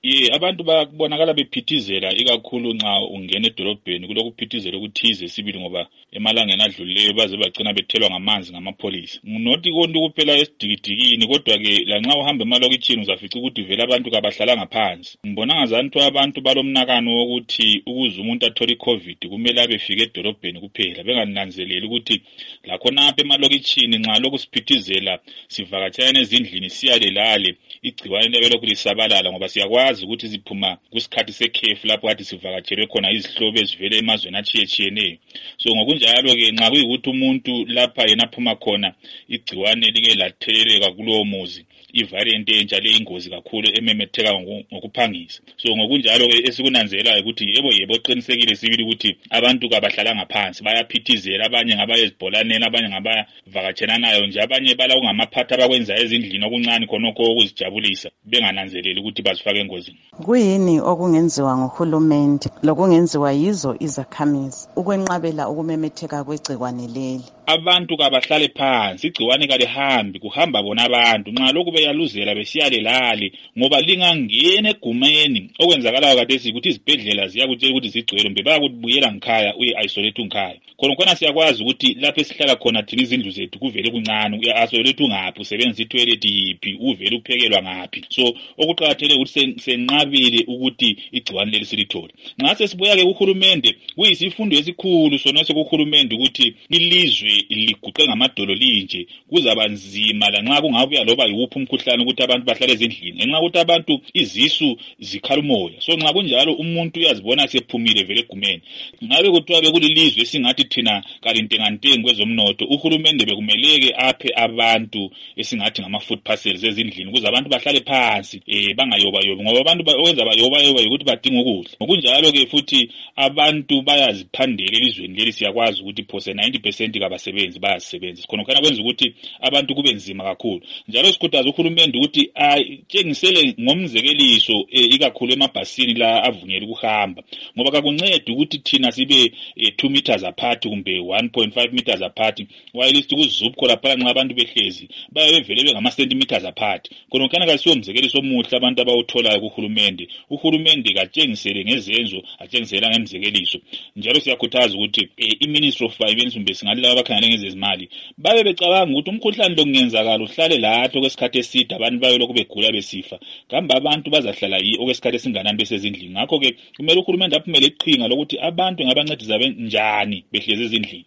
Abantu babonakala bephithizela ikakhulu nxa ungena edolobheni kulokuphithizela okuthize sibili ngoba emalangeni adlulileyo baze bagcina bethelwa ngamanzi ngamapholisa. Not konke kuphela esidikidikini kodwa ke lanxa uhamba emalokitshini uzafica ukuthi vele abantu kabahlalanga phansi. Ngibona ngazantu abantu balomnakano wokuthi ukuze umuntu athole iCovid kumele abefike edolobheni kuphela bengananzeleli ukuthi lakhonapha emalokitshini nxa lokhu siphithizela sivakatshana ezindlini siyalelale igciwane liyabe lokhu lisabalala ngoba siyakwazi ukuthi siphuma kusikhathi sekhefu lapho kade sivakatshelwe khona izihlobo ezivele emazweni atshiyetshiyeneyo. So ngokunjalo ke nxa kuyikuthi umuntu lapha yena aphuma khona igciwane like latheleleka kulowo muzi, ivariant entsha le ingozi kakhulu ememetheka ngokuphangisa. So ngokunjalo ke esikunanzelayo ukuthi yebo qinisekile sibili ukuthi abantu kabahlalanga phansi bayaphithizela, abanye ngabaya ezibholaneni, abanye ngabaya vakathelanayo nje, abanye bala ungamaphatha abakwenza ezindlini okuncane khonokho ukuzijabulisa bengananzeleli ukuthi bazifaka engozini. Kuyini okungenziwa nguhulumende lokungenziwa yizo izakhamizi ukwenqabela ukumemetheka kwegcikwane leli? Abantu kabahlale phansi, igciwane kalihambi, kuhamba bona abantu. Nxa lokhu beyaluzela besiyalelali ngoba lingangena egumeni okwenzakalayo kade ukuthi izibhedlela ziyakutshela ukuthi zigcwele mbe bayakubuyela ngikhaya uye-isolate ngikhaya. Khona siyakwazi ukuthi lapho esihlala khona thina izindlu zethu kuvele kuncane, uya-isolate ngaphi, usebenzisa itoilet yiphi, uvele uphekelwa ngaphi. So okuqakathekile ukuthi senqabile ukuthi igciwane leli silithole. Nxa sesibuya ke kuhulumende, kuyisifundo esikhulu sonose kuhulumende ukuthi ilizwe liguqe ngamadolo linje, kuzaba nzima lanxa kungabuya loba yiwuphi umkhuhlane ukuthi abantu bahlale ezindlini ngenxa ukuthi abantu izisu zikhala umoya. So nxa kunjalo umuntu uyazibona sephumile vele egumeni. Ngabe kuthiwa bekulilizwe esingathi thina kalintengantengi kwezomnotho, uhulumende bekumeleke aphe abantu esingathi ngama-food parcels ezindlini ukuze abantu bahlale phansi bangayobayobi, ngoba abantu okwenza bayobayoba ukuthi badinga ukudla. Ngokunjalo ke futhi abantu bayaziphandela elizweni leli, siyakwazi ukuthi phose 90% kabasebenzi bayasebenzisa. Khona kwenza ukuthi abantu kube nzima kakhulu. Njalo sikhuthaza uhulumende ukuthi atshengisele ngomzekeliso ikakhulu emabhasini la avunyelwe ukuhamba, ngoba kakuncede ukuthi thina sibe 2 meters apart kumbe 1.5 meters apart, while kuzupho lapha nxa abantu behlezi baye bevele bengama centimeters apart. Khona kasiwo umzekeliso omuhle abantu abawutholayo kuhulumende. Uhulumende katshengisele ngezenzo, atshengisela ngemzekeliso. Njalo siyakhuthaza ukuthi iMinistry of Finance kumbe singalilaba abakhangele ngezezimali babe becabanga ukuthi umkhuhlane lo kungenzakala uhlale lapho kwesikhathi eside, abantu babe lokhu begula besifa. Kambe abantu bazahlala okwesikhathi esinganani besezindlini? Ngakho ke kumele uhulumende aphumele iqhinga lokuthi abantu ngabancedisa njani behlezi ezindlini.